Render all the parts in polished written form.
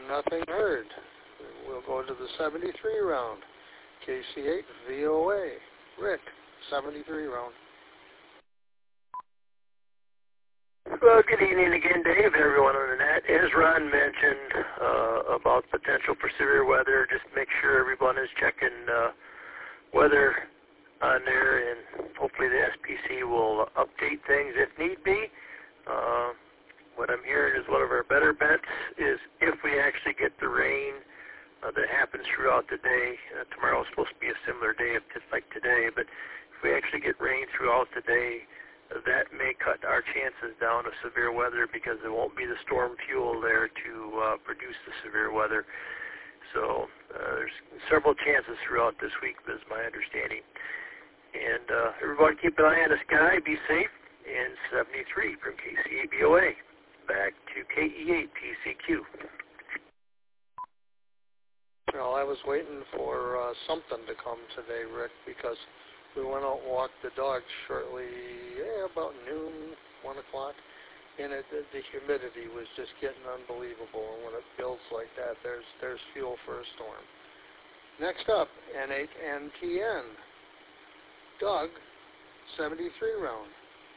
nothing heard. We'll go to the 73 round. KC8 VOA. Rick, 73 round. Well, good evening again, Dave, and everyone on the net. As Ron mentioned about potential for severe weather, just make sure everyone is checking weather on there, and hopefully the SPC will update things if need be. What I'm hearing is one of our better bets is if we actually get the rain that happens throughout the day. Tomorrow is supposed to be a similar day just like today, but if we actually get rain throughout the day, that may cut our chances down of severe weather because there won't be the storm fuel there to produce the severe weather. So there's several chances throughout this week, is my understanding. And everybody keep an eye on the sky, be safe, and 73 from KC8BOA. Back to KE8 TCQ. Well, I was waiting for something to come today, Rick, because we went out and walked the dogs shortly, about noon, 1 o'clock, and the humidity was just getting unbelievable. And when it builds like that, there's fuel for a storm. Next up, N8NTN. Doug, 73 round.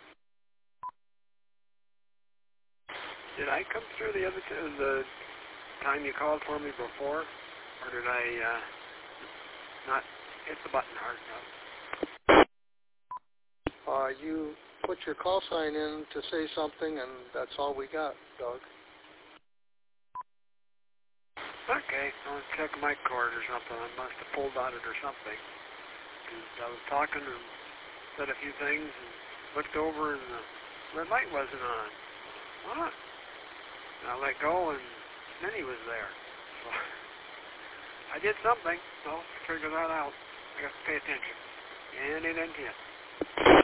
Did I come through the time you called for me before, or did I not hit the button hard enough? You put your call sign in to say something, and that's all we got, Doug. Okay, I'll check my cord or something. I must have pulled on it or something. I was talking and said a few things and looked over and the red light wasn't on. What? And I let go and Minnie was there. So I did something, so figure that out. I got to pay attention. And it ended.